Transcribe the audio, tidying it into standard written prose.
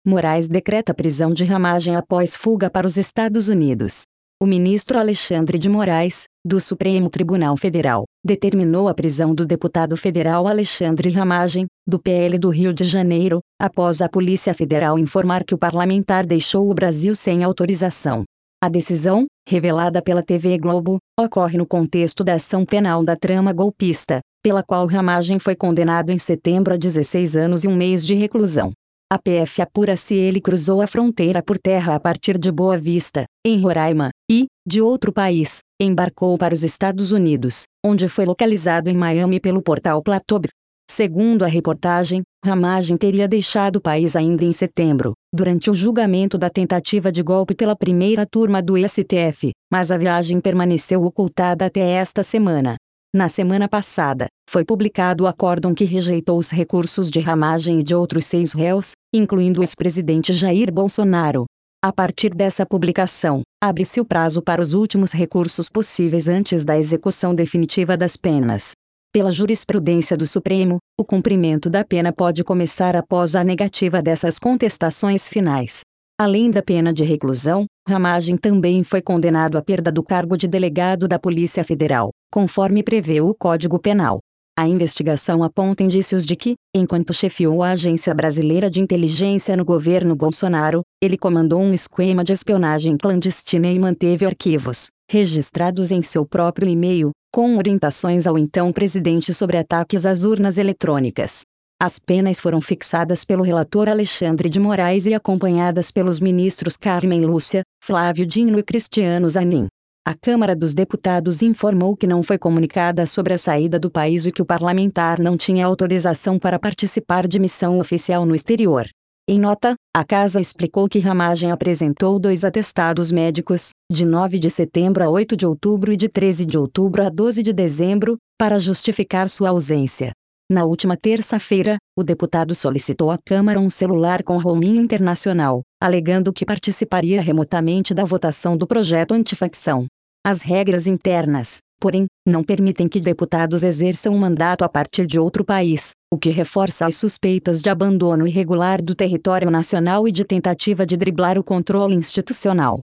Moraes decreta prisão de Ramagem após fuga para os Estados Unidos. O ministro Alexandre de Moraes, do Supremo Tribunal Federal, determinou a prisão do deputado federal Alexandre Ramagem, do PL do Rio de Janeiro, após a Polícia Federal informar que o parlamentar deixou o Brasil sem autorização. A decisão, revelada pela TV Globo, ocorre no contexto da ação penal da trama golpista, pela qual Ramagem foi condenado em setembro a 16 anos e um mês de reclusão. A PF apura se ele cruzou a fronteira por terra a partir de Boa Vista, em Roraima, e, de outro país, embarcou para os Estados Unidos, onde foi localizado em Miami pelo portal Platobr. Segundo a reportagem, Ramagem teria deixado o país ainda em setembro, durante o julgamento da tentativa de golpe pela primeira turma do STF, mas a viagem permaneceu ocultada até esta semana. Na semana passada, foi publicado o acórdão que rejeitou os recursos de Ramagem e de outros 6 réus, incluindo o ex-presidente Jair Bolsonaro. A partir dessa publicação, abre-se o prazo para os últimos recursos possíveis antes da execução definitiva das penas. Pela jurisprudência do Supremo, o cumprimento da pena pode começar após a negativa dessas contestações finais. Além da pena de reclusão, Ramagem também foi condenado à perda do cargo de delegado da Polícia Federal, conforme prevê o Código Penal. A investigação aponta indícios de que, enquanto chefiou a Agência Brasileira de Inteligência no governo Bolsonaro, ele comandou um esquema de espionagem clandestina e manteve arquivos, registrados em seu próprio e-mail, com orientações ao então presidente sobre ataques às urnas eletrônicas. As penas foram fixadas pelo relator Alexandre de Moraes e acompanhadas pelos ministros Carmen Lúcia, Flávio Dino e Cristiano Zanin. A Câmara dos Deputados informou que não foi comunicada sobre a saída do país e que o parlamentar não tinha autorização para participar de missão oficial no exterior. Em nota, a Casa explicou que Ramagem apresentou 2 atestados médicos, de 9 de setembro a 8 de outubro e de 13 de outubro a 12 de dezembro, para justificar sua ausência. Na última terça-feira, o deputado solicitou à Câmara um celular com roaming internacional, alegando que participaria remotamente da votação do projeto antifacção. As regras internas, porém, não permitem que deputados exerçam um mandato a partir de outro país, o que reforça as suspeitas de abandono irregular do território nacional e de tentativa de driblar o controle institucional.